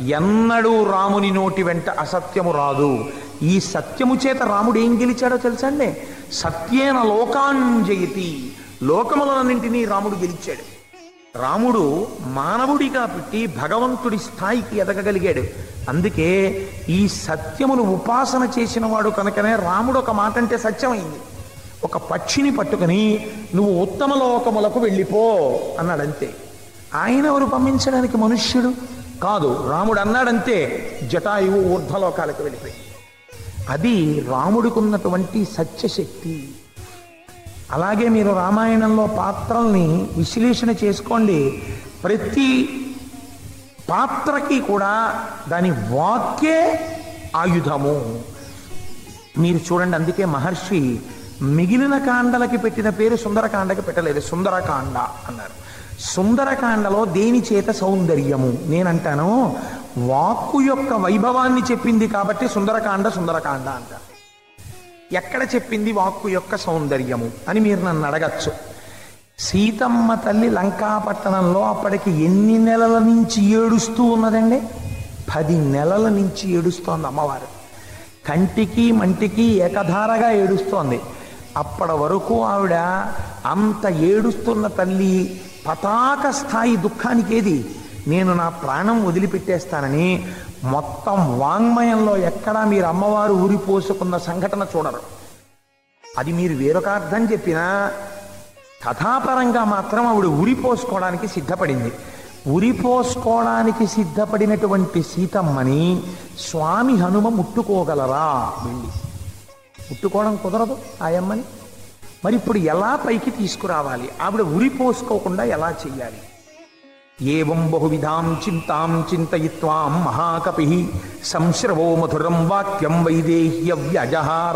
ఎన్నడూ రాముని నోటి వెంట అసత్యము రాదు. ఈ సత్యము చేత రాముడు ఏం గెలిచాడో తెలుసండి? సత్యేన లోకాంజయతి, లోకములన్నింటినీ రాముడు గెలిచాడు. రాముడు మానవుడిగా పుట్టి భగవంతుడి స్థాయికి ఎదగగలిగాడు. అందుకే ఈ సత్యమును ఉపాసన చేసిన వాడు కనుకనే రాముడు ఒక మాట అంటే సత్యమైంది. ఒక పక్షిని పట్టుకుని నువ్వు ఉత్తమ లోకములకు వెళ్ళిపో అన్నాడంతే. ఆయన ఎవరు పంపించడానికి? మనుష్యుడు కాదు. రాముడు అన్నాడంతే, జటాయువు ఊర్ధ్వలోకాలకు వెళ్ళిపోయి. అది రాముడికి ఉన్నటువంటి సత్యశక్తి. అలాగే మీరు రామాయణంలో పాత్రల్ని విశ్లేషణ చేసుకోండి. ప్రతి పాత్రకి కూడా దాని వాక్యే ఆయుధము. మీరు చూడండి, అందుకే మహర్షి మిగిలిన కాండలకి పెట్టిన పేరు సుందరకాండకి పెట్టలేదు, సుందరకాండ అన్నారు. సుందరకాండలో దేని చేత సౌందర్యము? నేనంటాను వాక్కు యొక్క వైభవాన్ని చెప్పింది కాబట్టి సుందరకాండ సుందరకాండ అంటారు. ఎక్కడ చెప్పింది వాక్కు యొక్క సౌందర్యము అని మీరు నన్ను అడగచ్చు. సీతమ్మ తల్లి లంకాపట్టణంలో అప్పటికి ఎన్ని నెలల నుంచి ఏడుస్తూ ఉన్నదండి? 10 నెలల నుంచి ఏడుస్తోంది అమ్మవారు. కంటికి మంటికి ఏకధారగా ఏడుస్తోంది. అప్పటి వరకు ఆవిడ అంత ఏడుస్తున్న తల్లి పతాక స్థాయి దుఃఖానికి ఏది? నేను నా ప్రాణం వదిలిపెట్టేస్తానని మొత్తం వాంగ్మయంలో ఎక్కడా మీరు అమ్మవారు ఊరిపోసుకున్న సంఘటన చూడరు. అది మీరు వేరొక అర్థం చెప్పినా కథాపరంగా మాత్రం ఆవిడ ఉరిపోసుకోవడానికి సిద్ధపడింది. ఉరిపోసుకోవడానికి సిద్ధపడినటువంటి సీతమ్మని స్వామి హనుమ ముట్టుకోగలరా? వెళ్ళి ముట్టుకోవడం కుదరదు ఆయమ్మని. మరి ఇప్పుడు ఎలా పైకి తీసుకురావాలి? ఆవిడ ఉరిపోసుకోకుండా ఎలా చెయ్యాలి? ఏవం బహువిధాం చింతాం చింతయిత్వాం మహాకపి సంశ్రవో మధురం వాక్యం వైదేహ్య వ్యజహార.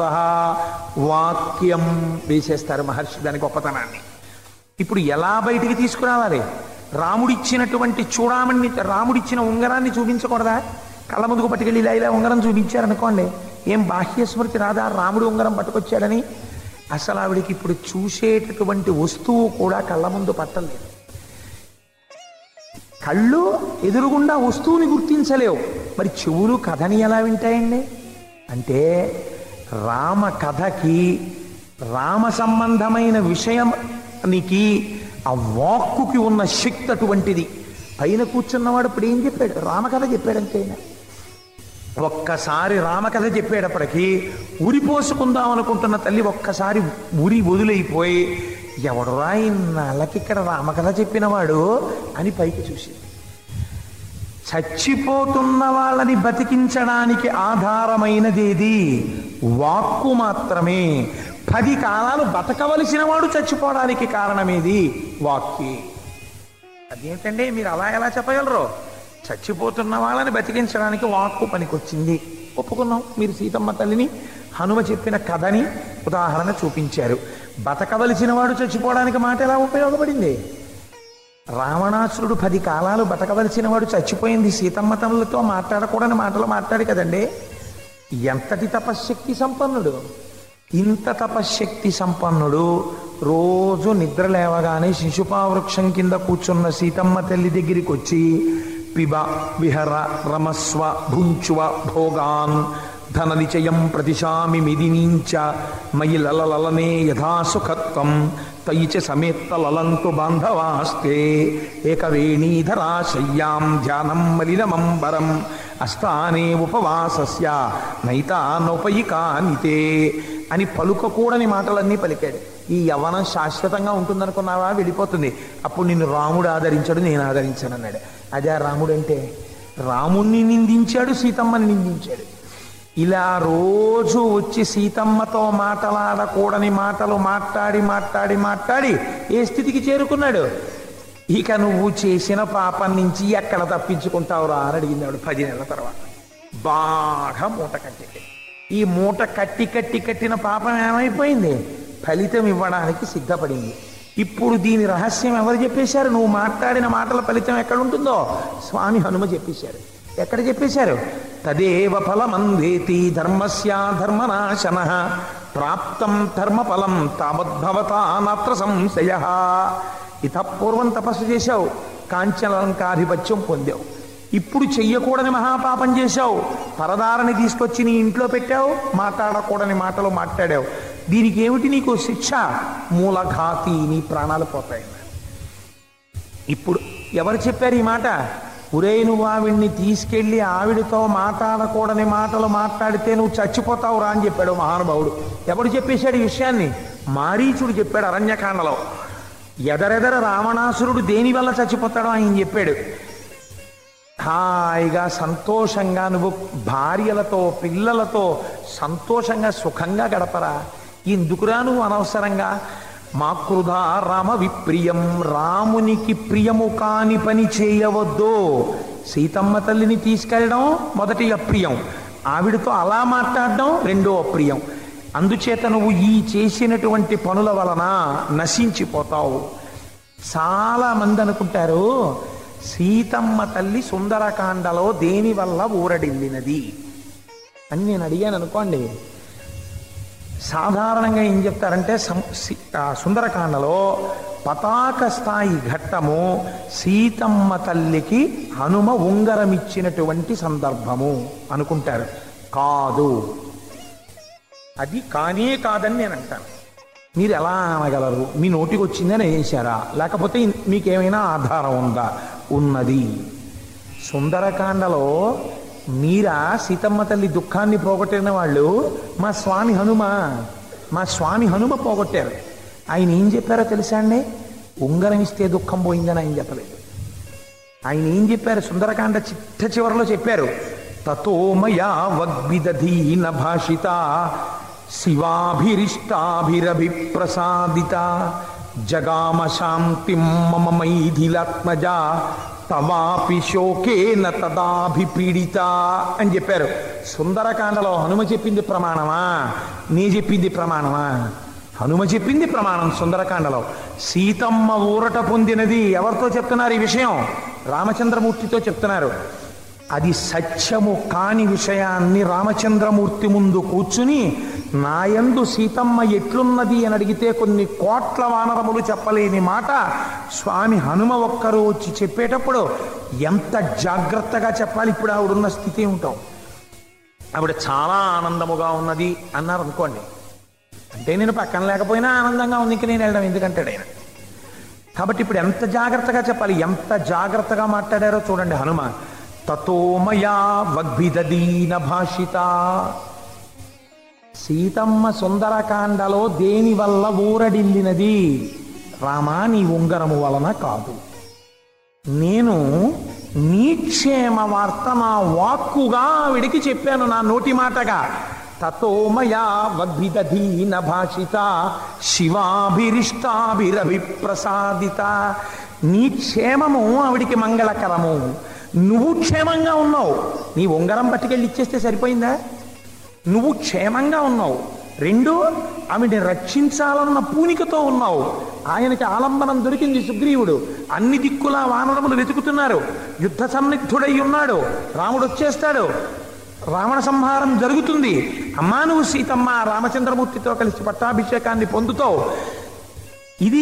వాక్యం వేసేస్తారు మహర్షి దాని గొప్పతనాన్ని. ఇప్పుడు ఎలా బయటికి తీసుకురావాలి? రాముడిచ్చినటువంటి చూడామణి, రాముడిచ్చిన ఉంగరాన్ని చూపించకూడదా? కళ్ళ ముందుకు పట్టుకెళ్ళి ఇలా ఇలా ఉంగరం చూపించారనుకోండి, ఏం బాహ్య స్మృతి రాదా రాముడు ఉంగరం పట్టుకొచ్చాడని? అసలు ఆవిడికి ఇప్పుడు చూసేటటువంటి వస్తువు కూడా కళ్ళ ముందు పట్టలేదు. కళ్ళు ఎదురుగుండా వస్తువుని గుర్తించలేవు, మరి చెవులు కథని ఎలా వింటాయండి? అంటే రామ కథకి, రామ సంబంధమైన విషయానికి ఆ వాక్కుకి ఉన్న శక్తి అటువంటిది. పైన కూర్చున్నవాడు ఇప్పుడు ఏం చెప్పాడు? రామకథ చెప్పాడంతేనా? ఒక్కసారి రామకథ చెప్పేటప్పటికీ ఉరిపోసుకుందాం అనుకుంటున్న తల్లి ఒక్కసారి ఉరి వదిలైపోయి, ఎవడురా ఇన్నాళ్ళకి ఇక్కడ రామకథ చెప్పినవాడు అని పైకి చూసింది. చచ్చిపోతున్న వాళ్ళని బతికించడానికి ఆధారమైనదేది? వాక్కు మాత్రమే. 10 కాలాలు బతకవలసిన వాడు చచ్చిపోవడానికి కారణమేది? వాక్యే. అదేంటండి మీరు అలా ఎలా చెప్పగలరు? చచ్చిపోతున్న వాళ్ళని బతికించడానికి వాక్కు పనికొచ్చింది, ఒప్పుకున్నాం. మీరు సీతమ్మ తల్లిని హనుమ చెప్పిన కథని ఉదాహరణ చూపించారు. బతకవలసిన వాడు చచ్చిపోవడానికి మాట ఎలా ఉపయోగపడింది? రావణాసురుడు 10 కాలాలు బతకవలసిన వాడు చచ్చిపోయింది సీతమ్మ తల్లితో మాట్లాడకూడని మాటలు మాట్లాడి కదండి. ఎంతటి తపశ్శక్తి సంపన్నుడు! ఇంత తపశ్శక్తి సంపన్నుడు రోజు నిద్ర లేవగానే శిశుపావృక్షం కింద కూర్చున్న సీతమ్మ తల్లి దగ్గరికి వచ్చి, పిబ విహర రమస్వ భుంచువ భోగాన్ ధన నిచయం ప్రతిశామి మిదినీంచ మయి లలలనే యథాసుఖత్వం తయి చ సమేత్త లలంతు బాంధవాస్తే ఏకవేణీధరా శయ్యాం ధ్యానం మలినమంబరం అస్థానే ఉపవాసస్య నైతానోపయికానితే అని పలుకకూడని మాటలన్నీ పలికాడు. ఈ యవ్వనం శాశ్వతంగా ఉంటుందనుకున్నావా? వెళ్ళిపోతుంది. అప్పుడు నిన్ను రాముడు ఆదరించాడు, నేను ఆదరించాను అన్నాడు. అదే రాముడు అంటే. రాముణ్ణి నిందించాడు, సీతమ్మని నిందించాడు. ఇలా రోజు వచ్చి సీతమ్మతో మాట్లాడకూడని మాటలు మాట్లాడి మాట్లాడి మాట్లాడి ఏ స్థితికి చేరుకున్నాడు? ఇక నువ్వు చేసిన పాపం నుంచి ఎక్కడ తప్పించుకుంటావురా అని అడిగిందాడు 10 నెలల తర్వాత. బాగా మూట కట్టి, ఈ మూట కట్టిన పాపం ఏమైపోయింది? ఫలితం ఇవ్వడానికి సిద్ధపడింది. ఇప్పుడు దీని రహస్యం ఎవరు చెప్పేశారు? నువ్వు మాట్లాడిన మాటల ఫలితం ఎక్కడ ఉంటుందో స్వామి హనుమ చెప్పేశారు. ఎక్కడ చెప్పేశారు? తదేవ ఫలమందేతి ధర్మస్య ధర్మనాశన ప్రాప్తం ధర్మఫలం తావద్భవతా నాత్ర సంశయ. ఇత పూర్వం తపస్సు చేశావు, కాంచనలంకాధిపత్యం పొందావు. ఇప్పుడు చెయ్యకూడని మహాపాపం చేశావు, పరదారని తీసుకొచ్చి నీ ఇంట్లో పెట్టావు, మాట్లాడకూడని మాటలు మాట్లాడావు, దీనికి ఏమిటి నీకు శిక్ష? మూలఘాతి, నీ ప్రాణాలు పోతాయి. ఇప్పుడు ఎవరు చెప్పారు ఈ మాట? ఒరే, నువ్వు ఆవిడ్ని తీసుకెళ్ళి ఆవిడతో మాట్లాడకూడని మాటలు మాట్లాడితే నువ్వు చచ్చిపోతావు రా అని చెప్పాడు మహానుభావుడు. ఎవడు చెప్పేశాడు ఈ విషయాన్ని? మారీచుడు చెప్పాడు అరణ్యకాండలో. ఎదరెదర రావణాసురుడు దేనివల్ల చచ్చిపోతాడో ఆయన చెప్పాడు. హాయిగా సంతోషంగా నువ్వు భార్యలతో పిల్లలతో సంతోషంగా సుఖంగా గడపరా, ఎందుకురా నువ్వు అనవసరంగా మాకృధా రామ విప్రియం, రామునికి ప్రియము కాని పని చేయవద్దు. సీతమ్మ తల్లిని తీసుకెళ్ళడం మొదటి అప్రియం, ఆవిడతో అలా మాట్లాడడం రెండో అప్రియం. అందుచేత నువ్వు ఈ చేసినటువంటి పనుల వలన నశించిపోతావు. చాలామంది అనుకుంటారు సీతమ్మ తల్లి సుందరకాండలో దేనివల్ల ఊరడిల్లినది అని నేను అడిగాను అనుకోండి. సాధారణంగా ఏం చెప్తారంటే సుందరకాండలో పతాక స్థాయి ఘట్టము సీతమ్మ తల్లికి హనుమ ఉంగరం ఇచ్చినటువంటి సందర్భము అనుకుంటారు. కాదు, అది కానే కాదని నేను అంటాను. మీరు ఎలా అనగలరు? మీ నోటికి వచ్చిందని వేశారా, లేకపోతే మీకేమైనా ఆధారం ఉందా? ఉన్నది. సుందరకాండలో మీరా సీతమ్మ తల్లి దుఃఖాన్ని పోగొట్టిన వాళ్ళు మా స్వామి హనుమ పోగొట్టారు. ఆయన ఏం చెప్పారో తెలుసా అండి? ఉంగరం ఇస్తే దుఃఖం పోయిందని ఆయన చెప్పలేదు. ఆయన ఏం చెప్పారు? సుందరకాండ చివరిలో చెప్పారు, తతోమయా వగ్విదధీన భాషిత శివాభిరిష్టాభిరభిప్రసాదిత జగామ శాంతిం మమ మైథిలాత్మజ తవాపి శోకేన తదాభిపీడిత అని చెప్పారు. సుందరకాండలో హనుమ చెప్పింది ప్రమాణమా, నీ చెప్పింది ప్రమాణమా? హనుమ చెప్పింది ప్రమాణం. సుందరకాండలో సీతమ్మ ఊరట పొందినది ఎవరితో చెప్తున్నారు ఈ విషయం? రామచంద్రమూర్తితో చెప్తున్నారు. అది సత్యము కాని విషయాన్ని రామచంద్రమూర్తి ముందు కూర్చుని నాయందు సీతమ్మ ఎట్లున్నది అని అడిగితే కొన్ని కోట్ల వానరములు చెప్పలేని మాట స్వామి హనుమ ఒక్కరు వచ్చి చెప్పేటప్పుడు ఎంత జాగ్రత్తగా చెప్పాలి. ఇప్పుడు ఆవిడున్న స్థితి ఉంటాం, ఆవిడ చాలా ఆనందముగా ఉన్నది అన్నారు అనుకోండి, అంటే నేను పక్కన లేకపోయినా ఆనందంగా ఉంది, ఇంక నేను వెళ్ళడం ఎందుకంటాడు ఆయన. కాబట్టి ఇప్పుడు ఎంత జాగ్రత్తగా చెప్పాలి, ఎంత జాగ్రత్తగా మాట్లాడారో చూడండి హనుమ. తతోమయా వగ్భిదీన భాషిత, సీతమ్మ సుందరకాండలో దేని వల్ల ఊరడిల్లినది? రామా, నీ ఉంగరము వలన కాదు. నేను నీ క్షేమ వార్త నా వాక్కుగా ఆవిడికి చెప్పాను, నా నోటి మాటగా. తతోమయా వగ్భిదీన భాషిత శివాభిరిష్టాభిరభిప్రసాదిత, నీ క్షేమము ఆవిడికి మంగళకరము. నువ్వు క్షేమంగా ఉన్నావు, నీ ఉంగరం పట్టుకెళ్ళి ఇచ్చేస్తే సరిపోయిందా? నువ్వు క్షేమంగా ఉన్నావు. రెండు, ఆవిడని రక్షించాలన్న పూనికతో ఉన్నావు. ఆయనకి ఆలంబనం దొరికింది సుగ్రీవుడు, అన్ని దిక్కులా వానరములు వెతుకుతున్నారు, యుద్ధ సన్నిధుడై ఉన్నాడు, రాముడు వచ్చేస్తాడు, రావణ సంహారం జరుగుతుంది. అమ్మా నువ్వు సీతమ్మ రామచంద్రమూర్తితో కలిసి పట్టాభిషేకాన్ని పొందుతావు. ఇది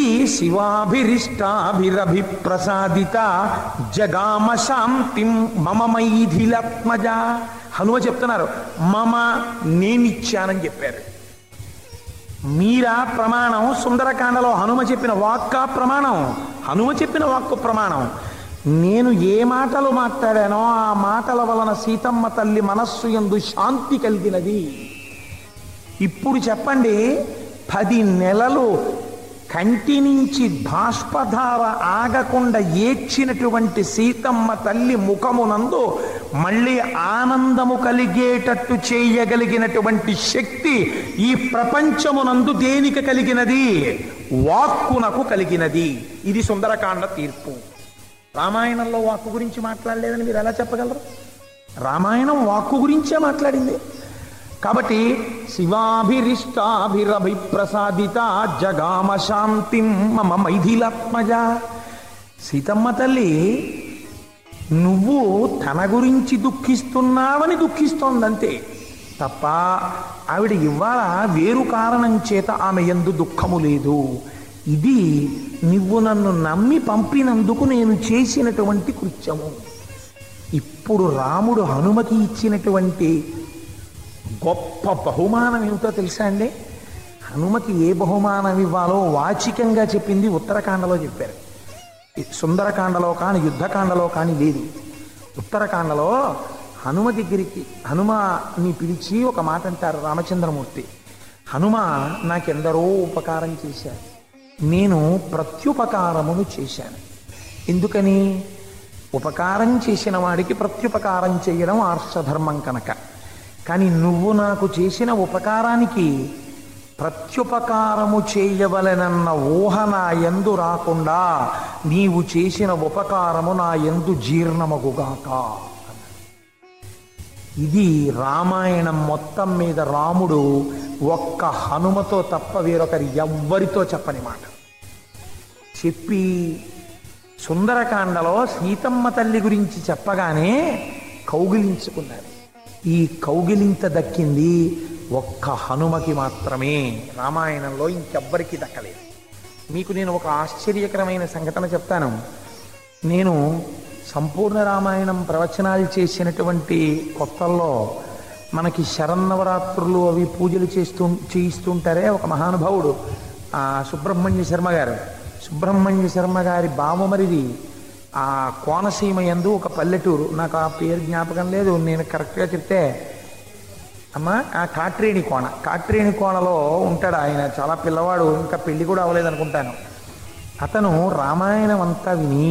శివాభిరిష్టాభిరభిప్రసాదిత జగామ శాంతిం మమ మైథిలాత్మజ. హనుమ చెప్తున్నారు, మమ నేనిచ్చానని చెప్పారు. మీరా ప్రమాణం? సుందరకాండలో హనుమ చెప్పిన వాక్క ప్రమాణం, హనుమ చెప్పిన వాక్కు ప్రమాణం. నేను ఏ మాటలు మాట్లాడానో ఆ మాటల వలన సీతమ్మ తల్లి మనస్సు యందు శాంతి కలిగినది. ఇప్పుడు చెప్పండి, 10 నెలలు కంటి నుంచి బాష్పధార ఆగకుండా ఏడ్చినటువంటి సీతమ్మ తల్లి ముఖమునందు మళ్ళీ ఆనందము కలిగేటట్టు చేయగలిగినటువంటి శక్తి ఈ ప్రపంచమునందు దేనికి కలిగినది? వాక్కునకు కలిగినది. ఇది సుందరకాండ తీర్పు. రామాయణంలో వాక్కు గురించి మాట్లాడలేదని మీరు ఎలా చెప్పగలరు? రామాయణం వాక్కు గురించే మాట్లాడింది. కాబట్టి శివాభిరిష్టాభిరభిప్రసాదిత జగామ శాంతిం మమ మైథిలాత్మజ. సీతమ్మ తల్లి నువ్వు తన గురించి దుఃఖిస్తున్నావని దుఃఖిస్తోందంతే తప్ప ఆవిడ ఇవాళ వేరు కారణం చేత ఆమె యందు దుఃఖము లేదు. ఇది నువ్వు నన్ను నమ్మి పంపినందుకు నేను చేసినటువంటి కృత్యము. ఇప్పుడు రాముడు హనుమకి ఇచ్చినటువంటి గొప్ప బహుమానం ఏమిటో తెలుసా అండి? హనుమకి ఏ బహుమానం ఇవ్వాలో వాచికంగా చెప్పింది ఉత్తరకాండలో చెప్పారు. సుందరకాండలో కానీ యుద్ధకాండలో కానీ లేదు. ఉత్తరకాండలో హనుమ దగ్గరికి హనుమని పిలిచి ఒక మాట అంటారు రామచంద్రమూర్తి. హనుమ నాకెందరో ఉపకారం చేశారు, నేను ప్రత్యుపకారమును చేశాను. ఎందుకని? ఉపకారం చేసిన వాడికి ప్రత్యుపకారం చేయడం ఆర్షధర్మం కనుక. కానీ నువ్వు నాకు చేసిన ఉపకారానికి ప్రత్యుపకారము చేయవలెనన్న ఊహ నా యందు రాకుండా నీవు చేసిన ఉపకారము నా యందు జీర్ణమగుగాక. ఇది రామాయణం మొత్తం మీద రాముడు ఒక్క హనుమతో తప్ప వేరొకరి ఎవ్వరితో చెప్పని మాట చెప్పి, సుందరకాండలో సీతమ్మ తల్లి గురించి చెప్పగానే కౌగిలించుకున్నారు. ఈ కౌగిలింత దక్కింది ఒక్క హనుమకి మాత్రమే, రామాయణంలో ఇంకెవ్వరికి దక్కలేదు. మీకు నేను ఒక ఆశ్చర్యకరమైన సంఘటన చెప్తాను. నేను సంపూర్ణ రామాయణం ప్రవచనాలు చేసినటువంటి కొత్తల్లో మనకి శరన్నవరాత్రులు అవి పూజలు చేయిస్తుంటారే ఒక మహానుభావుడు, సుబ్రహ్మణ్య శర్మ గారు. సుబ్రహ్మణ్య శర్మ గారి బావమరిది ఆ కోనసీమ యందు ఒక పల్లెటూరు, నాకు ఆ పేరు జ్ఞాపకం లేదు, నేను కరెక్ట్గా చెప్తే అమ్మా కాట్రేణి కోణలో ఉంటాడు ఆయన. చాలా పిల్లవాడు, ఇంకా పెళ్లి కూడా అవ్వలేదు అనుకుంటాను. అతను రామాయణం అంతా విని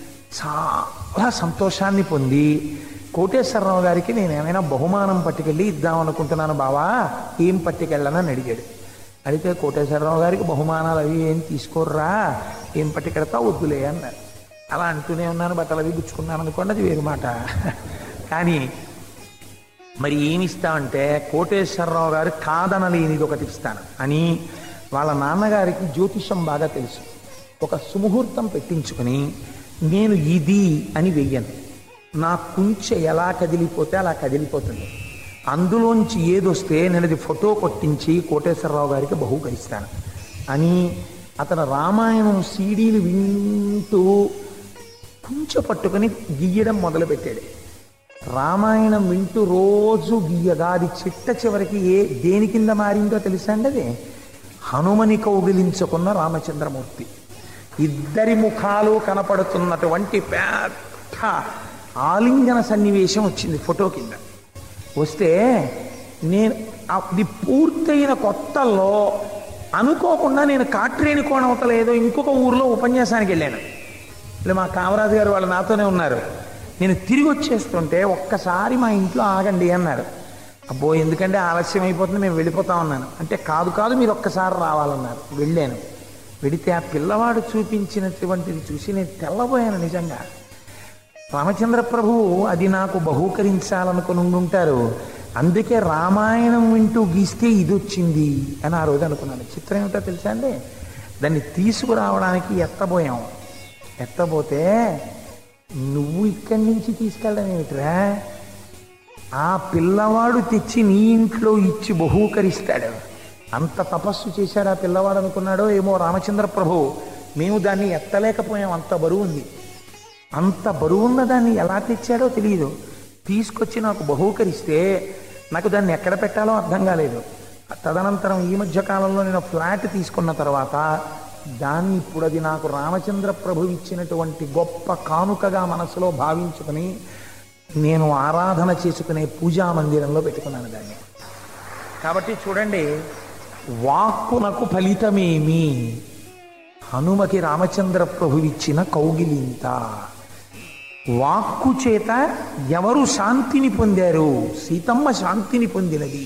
చాలా సంతోషాన్ని పొంది కోటేశ్వరరావు గారికి నేను ఏమైనా బహుమానం పట్టుకెళ్ళి ఇద్దామనుకుంటున్నాను బావా, ఏం పట్టుకెళ్ళనని అడిగాడు. అడిగితే కోటేశ్వరరావు గారికి బహుమానాలు అవి ఏం తీసుకోర్రా, ఏం పట్టుకెడతా వద్దులే అన్నారు. అలా అంటూనే ఉన్నాను, బట్టలు అవి గుచ్చుకున్నాను అనుకోండి, అది వేరు మాట. కానీ మరి ఏమి ఇస్తామంటే కోటేశ్వరరావు గారు కాదనలేనిది ఒకటి ఇస్తాను అని వాళ్ళ నాన్నగారికి జ్యోతిషం బాగా తెలుసు. ఒక సుముహూర్తం పెట్టించుకుని నేను ఇది అని వెయ్యను, నా కుంచె ఎలా కదిలిపోతే అలా కదిలిపోతుంది, అందులోంచి ఏదొస్తే నేను అది ఫోటో కొట్టించి కోటేశ్వరరావు గారికి బహూకరిస్తాను అని అతను రామాయణం సీడీలు వింటూ కుంచె పట్టుకుని గీయడం మొదలుపెట్టాడు. రామాయణం వింటూ రోజు గీయగా అది చివరికి దేని కింద మారిందో తెలుసా అండి? అది హనుమని కౌగిలించుకున్న రామచంద్రమూర్తి, ఇద్దరి ముఖాలు కనపడుతున్నటువంటి పెద్ద ఆలింగన సన్నివేశం వచ్చింది ఫోటో కింద. వస్తే నేను అది పూర్తయిన కొత్తల్లో అనుకోకుండా నేను కాట్రేణి కోణవతల ఏదో ఇంకొక ఊర్లో ఉపన్యాసానికి వెళ్ళాను. మా కామరాజు గారు వాళ్ళు నాతోనే ఉన్నారు. నేను తిరిగి వచ్చేస్తుంటే ఒక్కసారి మా ఇంట్లో ఆగండి అన్నారు. అబ్బో ఎందుకంటే ఆలస్యం అయిపోతుంది, మేము వెళ్ళిపోతాం అన్నాను. అంటే కాదు మీరు ఒక్కసారి రావాలన్నారు. వెళ్ళాను. వెడితే ఆ పిల్లవాడు చూపించినటువంటిది చూసి నేను తెల్లబోయాను నిజంగా. రామచంద్ర ప్రభువు అది నాకు బహూకరించాలనుకుని ఉంటారు, అందుకే రామాయణం వింటూ గీస్తే ఇది వచ్చింది అని ఆ రోజు అనుకున్నాను. చిత్రం ఏమిటో తెలుసా అండి? దాన్ని తీసుకురావడానికి ఎత్తబోతే నువ్వు ఇక్కడి నుంచి తీసుకెళ్ళడం ఏమిట్రా, ఆ పిల్లవాడు తెచ్చి నీ ఇంట్లో ఇచ్చి బహూకరిస్తాడు. అంత తపస్సు చేశాడు ఆ పిల్లవాడు అనుకున్నాడో ఏమో రామచంద్ర ప్రభు. మేము దాన్ని ఎత్తలేకపోయాం, అంత బరువు ఉంది. అంత బరువున్న దాన్ని ఎలా తెచ్చాడో తెలియదు. తీసుకొచ్చి నాకు బహూకరిస్తే నాకు దాన్ని ఎక్కడ పెట్టాలో అర్థం కాలేదు. తదనంతరం ఈ మధ్య కాలంలో నేను ఫ్లాట్ తీసుకున్న తర్వాత దాన్ని ఇప్పుడు అది నాకు రామచంద్ర ప్రభు ఇచ్చినటువంటి గొప్ప కానుకగా మనసులో భావించుకుని నేను ఆరాధన చేసుకునే పూజా మందిరంలో పెట్టుకున్నాను దాన్ని. కాబట్టి చూడండి, వాక్కునకు ఫలితమేమి? హనుమకి రామచంద్ర ప్రభు ఇచ్చిన కౌగిలింత. వాక్కు చేత ఎవరు శాంతిని పొందారు? సీతమ్మ శాంతిని పొందినది.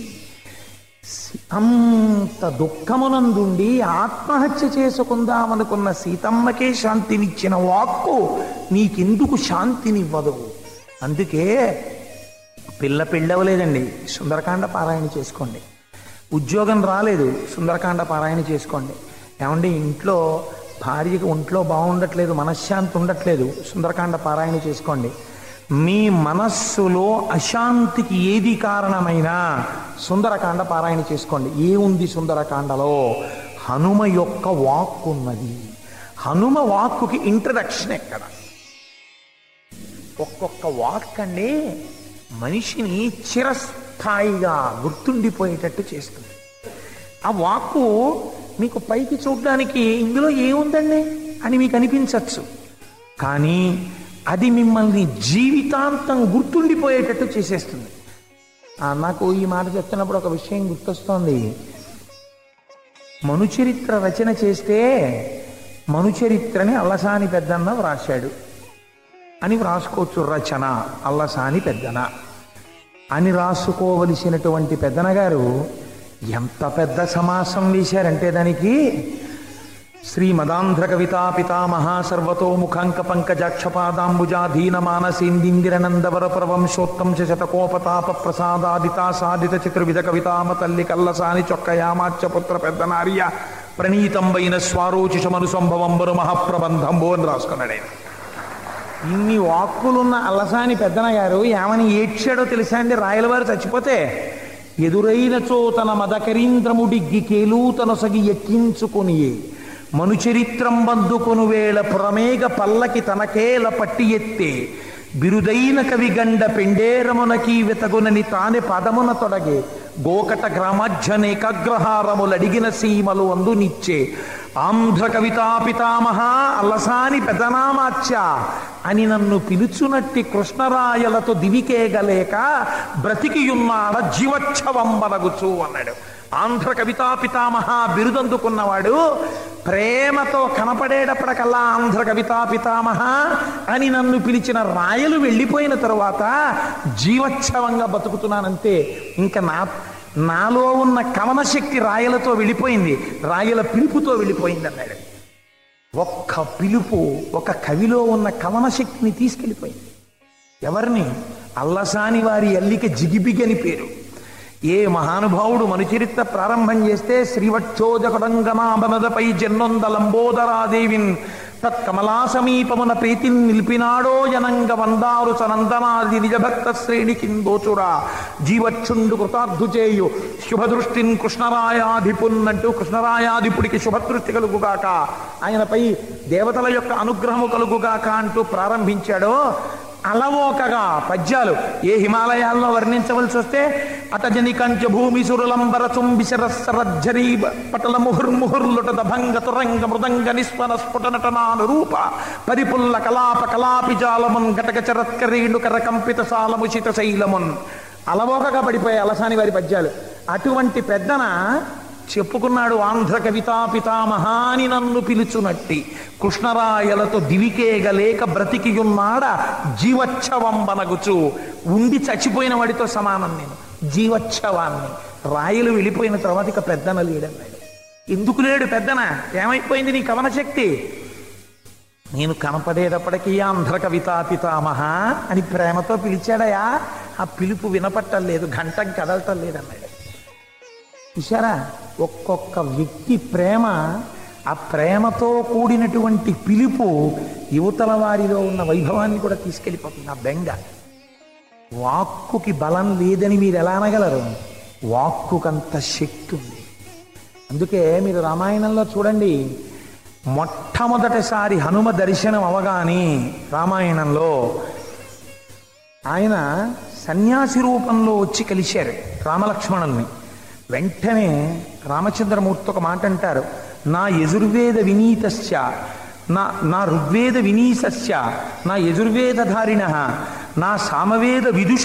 అంత దుఃఖమునందుండి ఆత్మహత్య చేసుకుందామనుకున్న సీతమ్మకే శాంతినిచ్చిన వాక్కు నీకెందుకు శాంతినివ్వదు? అందుకే పెళ్ళవలేదండి, సుందరకాండ పారాయణ చేసుకోండి. ఉద్యోగం రాలేదు, సుందరకాండ పారాయణ చేసుకోండి. ఏమండి ఇంట్లో భార్యకి ఒంట్లో బాగుండట్లేదు, మనశ్శాంతి ఉండట్లేదు, సుందరకాండ పారాయణ చేసుకోండి. మీ మనస్సులో అశాంతికి ఏది కారణమైనా సుందరకాండ పారాయణ చేసుకోండి. ఏముంది సుందరకాండలో? హనుమ యొక్క వాక్కు ఉన్నది. హనుమ వాక్కుకి ఇంట్రడక్షన్ ఎక్కడ? ఒక్కొక్క వాక్ అండి మనిషిని చిరస్థాయిగా గుర్తుండిపోయేటట్టు చేస్తుంది. ఆ వాక్కు మీకు పైకి చూడడానికి ఇందులో ఏముందండి అని మీకు అనిపించవచ్చు, కానీ అది మిమ్మల్ని జీవితాంతం గుర్తుండిపోయేటట్టు చేసేస్తుంది. నాకు ఈ మాట చెప్తున్నప్పుడు ఒక విషయం గుర్తొస్తోంది. మనుచరిత్ర రచన చేస్తే మనుచరిత్రని అల్లసాని పెద్దన్న వ్రాశాడు అని వ్రాసుకోవచ్చు. రచన అల్లసాని పెద్దన అని రాసుకోవలసినటువంటి పెద్దన గారు ఎంత పెద్ద సమాసం వేశారంటే దానికి శ్రీమదాంధ్ర కవితా పితామహ సర్వతోముఖాంక పంకజాక్షపాదాంబుజాధీన మానసేందిందిరనందవర ప్రవంశోత్తం శతకోపతాప ప్రసాదాదితా సాధిత చతుర్విధ కవితామ తల్లి కల్లసాని చొక్కయామాచ్యపుత్ర పెద్దనార్య ప్రణీతంబైన స్వారోచిషమను సంభవంబరు మహాప్రబంధంబో అని రాసుకున్నాడు ఆయన. ఇన్ని వాక్కులున్న అల్లసాని పెద్దన గారు ఏమని ఏడ్చాడో తెలుసా అండి? రాయలవారు చచ్చిపోతే ఎదురైన చోతన మదకరీంద్రముడిగ్గి కేలూతనొసగి ఎక్కించుకొని మనుచరిత్రం బందుకొను వేళ పురమేగ పల్లకి తనకేల పట్టి ఎత్తే బిరుదైన కవిగండ పెండేరమునకి వెతగునని తానే పదమున తొడగే గోకట గ్రామాధ్యనేకాగ్రహారములడిగిన సీమలు అందునిచ్చే ఆంధ్ర కవితా పితామహ అల్లసాని పెదనామాచ్య అని నన్ను పిలుచునట్టి కృష్ణరాయలతో దివికేగలేక బ్రతికియున్నాడ జీవోత్సవంబనగుచు అన్నాడు. ఆంధ్ర కవితా పితామహ బిరుదందుకున్నవాడు ప్రేమతో కనపడేటప్పటికల్లా ఆంధ్ర కవితా పితామహ అని నన్ను పిలిచిన రాయలు వెళ్ళిపోయిన తరువాత జీవోత్సవంగా బతుకుతున్నానంతే. ఇంకా నాలో ఉన్న కవన శక్తి రాయలతో వెళ్ళిపోయింది, రాయల పిలుపుతో వెళ్ళిపోయింది అన్నాడు. ఒక్క పిలుపు ఒక కవిలో ఉన్న కవన శక్తిని తీసుకెళ్ళిపోయింది. ఎవరిని? అల్లసాని వారి అల్లిక జిగిబిగని పేరు. ఏ మహానుభావుడు మనుచరిత్ర ప్రారంభం చేస్తే శ్రీవక్షోజకడంగనాభనదపై జన్నొందలంబోదరాదేవిన్ తత్కమలా సమీపమున ప్రీతిని నిలిపినాడో జనంగ వందారు సనందనాది నిజభక్త శ్రేణి కిందోచురా జీవచ్చుండు కృతార్థు చేయు శుభదృష్టిన్ కృష్ణరాయాధిపున్నంటూ కృష్ణరాయాధిపుడికి శుభదృష్టి కలుగుగాక, ఆయనపై దేవతల యొక్క అనుగ్రహము కలుగుగాక అంటూ ప్రారంభించాడో అలవోకగా పద్యాలు ఏ హిమాలయాల్లో వర్ణించవలసి వస్తే అటజని కంచ భూమి సురులంబర చుంబిశరస్సరజ్జరీ పటల ముహుర్ముహుర్లుట దభంగ తురంగ మృదంగ నిస్పన స్ఫుట నటనాను రూప పరిపుల్ల కలాప కలాపి జాలమున్ ఘటక చరత్కరీణు కరకంపిత సాలముచిత శైలమున్ అలవోకగా పడిపోయాయి అలసాని వారి పద్యాలు. అటువంటి పెద్దన చెప్పుకున్నాడు ఆంధ్ర కవితా పితామహాని నన్ను పిలుచునట్టి కృష్ణరాయలతో దివికేగలేక బ్రతికియున్నాడ జీవోత్సవంబనగుచు. ఉండి చచ్చిపోయిన వాడితో సమానం నేను, జీవోత్సవాన్ని. రాయలు వెళ్ళిపోయిన తర్వాత ఇక పెద్దన లేడన్నాడు. ఎందుకు లేడు పెద్దన? ఏమైపోయింది నీ కవన శక్తి? నేను కనపడేటప్పటికీ ఆంధ్ర కవితా పితామహ అని ప్రేమతో పిలిచాడయా, ఆ పిలుపు వినపట్టలేదు, ఘంటం కదలటం లేదన్నాడు. చూశారా? ఒక్కొక్క వ్యక్తి ప్రేమ, ఆ ప్రేమతో కూడినటువంటి పిలుపు యువతల వారిలో ఉన్న వైభవాన్ని కూడా తీసుకెళ్ళిపోతుంది. ఆ బెంగ. వాక్కుకి బలం లేదని మీరు ఎలా అనగలరు? వాక్కుకంత శక్తి ఉంది. అందుకే మీరు రామాయణంలో చూడండి, మొట్టమొదటిసారి హనుమ దర్శనం అవగానే రామాయణంలో ఆయన సన్యాసి రూపంలో వచ్చి కలిశారు రామలక్ష్మణుల్ని. వెంటనే రామచంద్రమూర్తి ఒక మాట అంటారు, నా యజుర్వేద వినీతస్య నా ఋగ్వేద వినీసస్య నా యజుర్వేదధారిణ నా సామవేద విదుష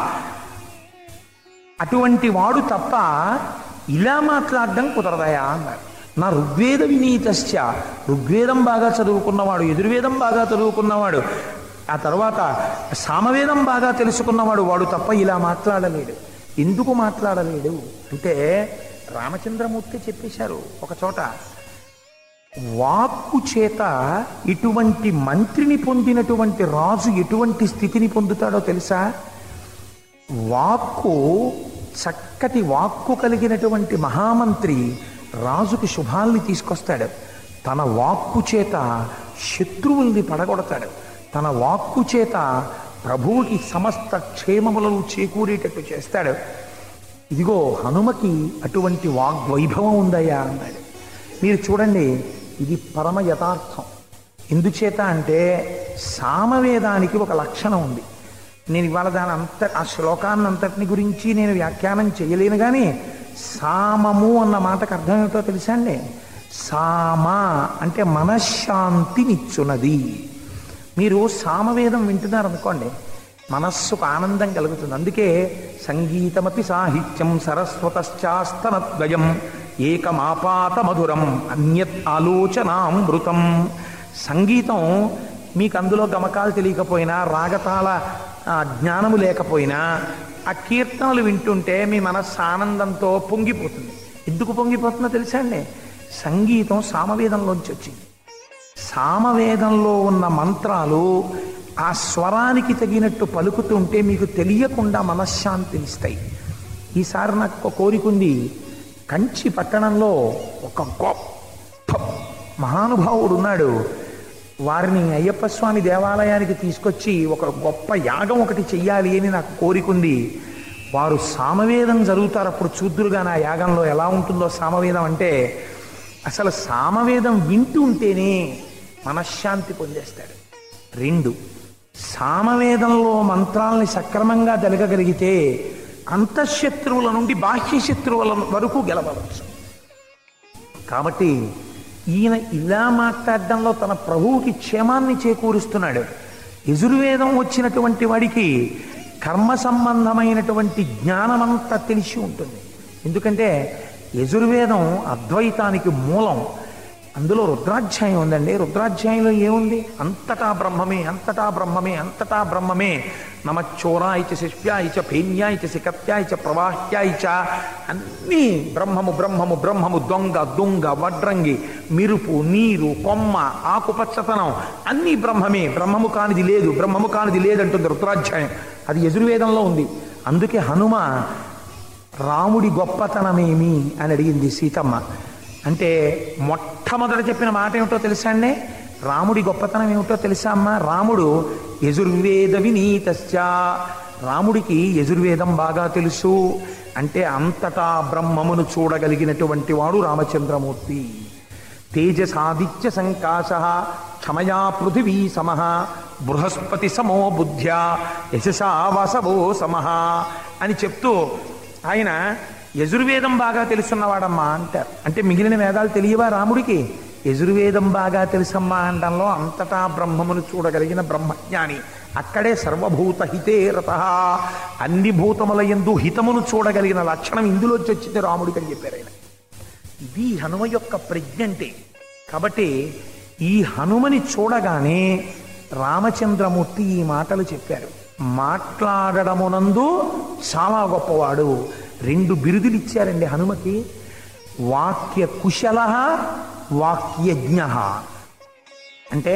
అటువంటి వాడు తప్ప ఇలా మాట్లాడడం కుదరదయా అన్నారు. నా ఋగ్వేద వినీతస్య ఋగ్వేదం బాగా చదువుకున్నవాడు, యజుర్వేదం బాగా చదువుకున్నవాడు, ఆ తర్వాత సామవేదం బాగా తెలుసుకున్నవాడు, వాడు తప్ప ఇలా మాట్లాడలేడు. ఎందుకు మాట్లాడలేడు అంటే రామచంద్రమూర్తి చెప్పేశారు ఒక చోట, వాక్కు చేత ఇటువంటి మంత్రిని పొందినటువంటి రాజు ఎటువంటి స్థితిని పొందుతాడో తెలుసా? వాక్కు, చక్కటి వాక్కు కలిగినటువంటి మహామంత్రి రాజుకి శుభాల్ని తీసుకొస్తాడు. తన వాక్కు చేత శత్రువుల్ని పడగొడతాడు. తన వాక్కు చేత ప్రభువుకి సమస్త క్షేమములను చేకూరేటట్టు చేస్తాడు. ఇదిగో హనుమకి అటువంటి వాగ్వైభవం ఉందయ్యా అన్నాడు. మీరు చూడండి, ఇది పరమ యథార్థం. ఎందుచేత అంటే సామవేదానికి ఒక లక్షణం ఉంది. నేను ఇవాళ ఆ శ్లోకాన్నంతటిని గురించి నేను వ్యాఖ్యానం చేయలేను, కానీ సామము అన్న మాటకు అర్థం ఏమిటో తెలుసా అండి? సామ అంటే మనశ్శాంతినిచ్చున్నది. మీరు సామవేదం వింటున్నారనుకోండి, మనస్సుకు ఆనందం కలుగుతుంది. అందుకే సంగీతమపి సాహిత్యం సరస్వతశ్చాస్తనద్వయం ఏకమాపాత మధురం అన్యత్ ఆలోచనామృతం. సంగీతం మీకు అందులో గమకాలు తెలియకపోయినా, రాగతాల జ్ఞానము లేకపోయినా, ఆ కీర్తనలు వింటుంటే మీ మనస్సు ఆనందంతో పొంగిపోతుంది. ఎందుకు పొంగిపోతుందో తెలుసా అండి? సంగీతం సామవేదంలోంచి వచ్చింది. సామవేదంలో ఉన్న మంత్రాలు ఆ స్వరానికి తగినట్టు పలుకుతుంటే మీకు తెలియకుండా మనశ్శాంతినిస్తాయి. ఈసారి నాకు ఒక కోరిక ఉంది. కంచి పట్టణంలో ఒక గొప్ప మహానుభావుడు ఉన్నాడు. వారిని అయ్యప్ప స్వామి దేవాలయానికి తీసుకొచ్చి ఒక గొప్ప యాగం ఒకటి చెయ్యాలి అని నాకు కోరికుంది. వారు సామవేదం జరుగుతారు, అప్పుడు చూద్దురుగా నా యాగంలో ఎలా ఉంటుందో సామవేదం అంటే. అసలు సామవేదం వింటూ ఉంటేనే మనశ్శాంతి పొందేస్తాడు. 2, సామవేదంలో మంత్రాలని సక్రమంగా జరగగలిగితే అంతఃశత్రువుల నుండి బాహ్య శత్రువుల వరకు గెలవచ్చు. కాబట్టి ఈయన ఇలా మాట్లాడడంలో తన ప్రభువుకి క్షేమాన్ని చేకూరుస్తున్నాడు. యజుర్వేదం వచ్చినటువంటి వాడికి కర్మ సంబంధమైనటువంటి జ్ఞానమంతా తెలిసి ఉంటుంది. ఎందుకంటే యజుర్వేదం అద్వైతానికి మూలం. అందులో రుద్రాధ్యాయం ఉందండి. రుద్రాధ్యాయంలో ఏముంది? అంతటా బ్రహ్మమే, అంతటా బ్రహ్మమే, అంతటా బ్రహ్మమే. నమచ్చోరాయిచ శిష్యాయిచ ఫేన్యాయిచ శిఖత్యాయిచ ప్రవాహ్యాయిచ, అన్నీ బ్రహ్మము బ్రహ్మము బ్రహ్మము. దొంగ దొంగ వడ్రంగి, మిరుపు, నీరు, కొమ్మ, ఆకుపచ్చతనం అన్నీ బ్రహ్మమే. బ్రహ్మము కానిది లేదు, బ్రహ్మము కానిది లేదంటుంది రుద్రాధ్యాయం. అది యజుర్వేదంలో ఉంది. అందుకే హనుమ రాముడి గొప్పతనమేమి అని అడిగింది సీతమ్మ. అంటే మొట్టమొదట చెప్పిన మాట ఏమిటో తెలుసా అండి? రాముడి గొప్పతనం ఏమిటో తెలుసా అమ్మ? రాముడు యజుర్వేద వినీతశ్చ. రాముడికి యజుర్వేదం బాగా తెలుసు. అంటే అంతటా బ్రహ్మమును చూడగలిగినటువంటి వాడు రామచంద్రమూర్తి. తేజసాదిత్య సంకాశ క్షమయా పృథివీ సమః బృహస్పతి సమో బుద్ధ్యా యశసా వసవో సమః అని చెప్తూ ఆయన యజుర్వేదం బాగా తెలుసున్నవాడమ్మా అంటారు. అంటే మిగిలిన వేదాలు తెలియవా రాముడికి? యజుర్వేదం బాగా తెలుసమ్మా అనడంలో అంతటా బ్రహ్మమును చూడగలిగిన బ్రహ్మజ్ఞాని. అక్కడే సర్వభూత హితే రతః, అన్ని భూతముల యందు హితమును చూడగలిగిన లక్షణం ఇందులోంచి వచ్చింది రాముడికి అని చెప్పారు ఆయన. ఇది హనుమ యొక్క ప్రజ్ఞ అంటే. కాబట్టి ఈ హనుమని చూడగానే రామచంద్రమూర్తి ఈ మాటలు చెప్పారు. మాట్లాడడమునందు చాలా గొప్పవాడు. 2 బిరుదులు ఇచ్చారండి హనుమకి. వాక్య కుశల, వాక్యజ్ఞ. అంటే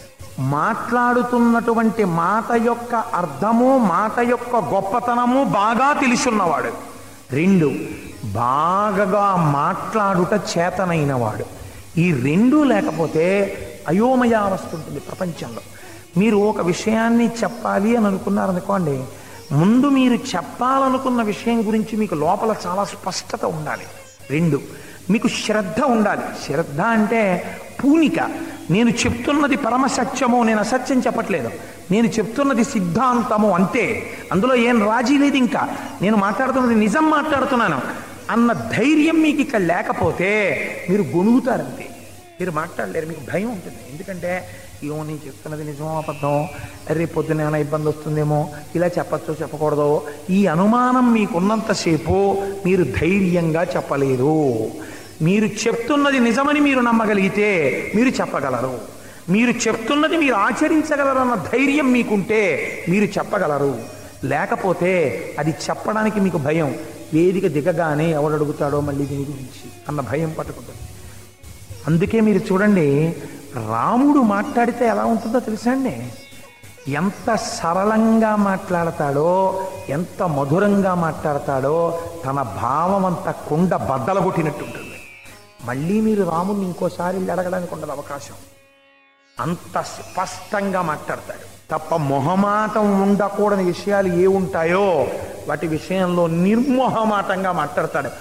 మాట్లాడుతున్నటువంటి మాట యొక్క అర్థము, మాట యొక్క గొప్పతనము బాగా తెలుసున్నవాడు. 2, బాగా మాట్లాడుట చేతనైనవాడు. ఈ 2 లేకపోతే అయోమయావస్థ ఉంటుంది ప్రపంచంలో. మీరు ఒక విషయాన్ని చెప్పాలి అని అనుకున్నారనుకోండి, ముందు మీరు చెప్పాలనుకున్న విషయం గురించి మీకు లోపల చాలా స్పష్టత ఉండాలి. 2, మీకు శ్రద్ధ ఉండాలి. శ్రద్ధ అంటే పూనిక. నేను చెప్తున్నది పరమసత్యము, నేను అసత్యం చెప్పట్లేదు, నేను చెప్తున్నది సిద్ధాంతము అంతే, అందులో ఏం రాజీ లేదు. ఇంకా నేను మాట్లాడుతున్నది నిజం మాట్లాడుతున్నాను అన్న ధైర్యం మీకు ఇక్కడ లేకపోతే మీరు గొణుగుతారంతే, మీరు మాట్లాడలేరు, మీకు భయం ఉంటుంది. ఎందుకంటే ఏమో నేను చెప్తున్నది నిజమో అబద్ధం, రేపు పొద్దున ఏమైనా ఇబ్బంది వస్తుందేమో, ఇలా చెప్పచ్చో చెప్పకూడదో, ఈ అనుమానం మీకున్నంతసేపు మీరు ధైర్యంగా చెప్పలేరు. మీరు చెప్తున్నది నిజమని మీరు నమ్మగలిగితే మీరు చెప్పగలరు. మీరు చెప్తున్నది మీరు ఆచరించగలరు అన్న ధైర్యం మీకుంటే మీరు చెప్పగలరు. లేకపోతే అది చెప్పడానికి మీకు భయం. వేదిక దిగగానే ఎవడడుగుతాడో మళ్ళీ దీని గురించి అన్న భయం పట్టుకుంటుంది. అందుకే మీరు చూడండి, రాముడు మాట్లాడితే ఎలా ఉంటుందో తెలుసా అండి? ఎంత సరళంగా మాట్లాడతాడో, ఎంత మధురంగా మాట్లాడతాడో, తన భావం అంతా కుండ బద్దలు కొట్టినట్టు ఉంటుంది. మళ్ళీ మీరు రాముడిని ఇంకోసారి అడగడానికి ఉండదు అవకాశం. అంత స్పష్టంగా మాట్లాడతాడు. తప్ప మొహమాటం ఉండకూడని విషయాలు ఏ ఉంటాయో వాటి విషయంలో నిర్మోహమాటంగా మాట్లాడతాడు.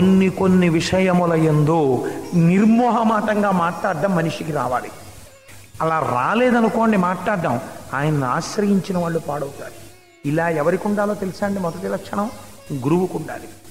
కొన్ని విషయముల యందు నిర్మోహమాటంగా మాట్లాడడం మనిషికి రావాలి. అలా రాలేదనుకోండి మాట్లాడడం, ఆయన్ని ఆశ్రయించిన వాళ్ళు పాడవుతారు. ఇలా ఎవరికి ఉండాలో తెలుసా అండి? మొదటి లక్షణం గురువుకు ఉండాలి.